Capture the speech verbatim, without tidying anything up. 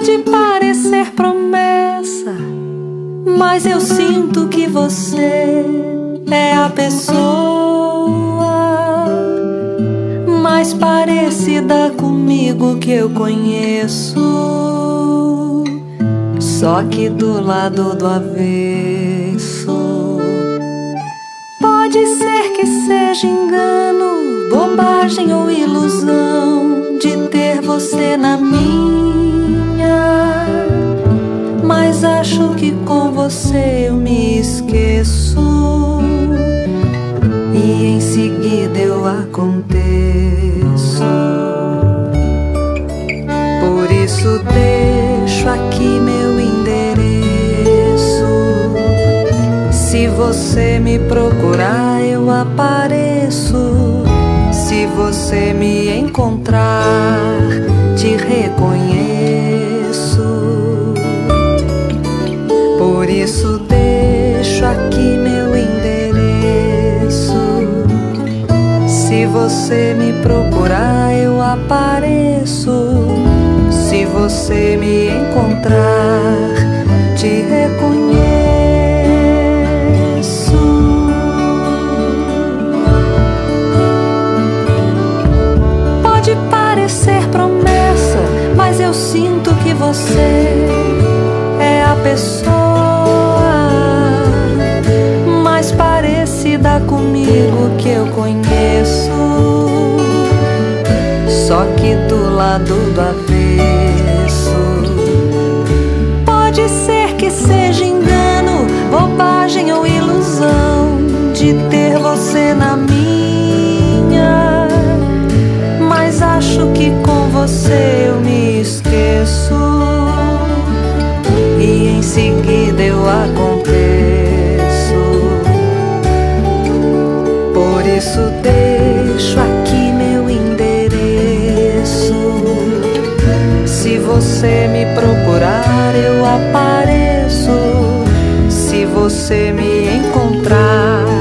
Pode parecer promessa, mas eu sinto que você é a pessoa mais parecida comigo que eu conheço, só que do lado do avesso. Pode ser que seja engano, bobagem ou ilusão de ter você na minha, mas acho que com você eu me esqueço e em seguida eu aconteço. Por isso deixo aqui meu endereço. Se você me procurar, eu apareço. Se você me encontrar, te reconheço. Por isso deixo aqui meu endereço. Se você me procurar, eu apareço. Se você me encontrar, te reconheço. Pode parecer promessa, mas eu sinto que você é a pessoa mais parecida comigo que eu conheço, só que do lado do avesso. Pode ser que seja engano, bobagem ou ilusão de ter você na minha, mas acho que com você eu me esqueço e em seguida eu aconteço. Por isso deixo aqui meu endereço. Se você me procurar, eu apareço. Se você me encontrar,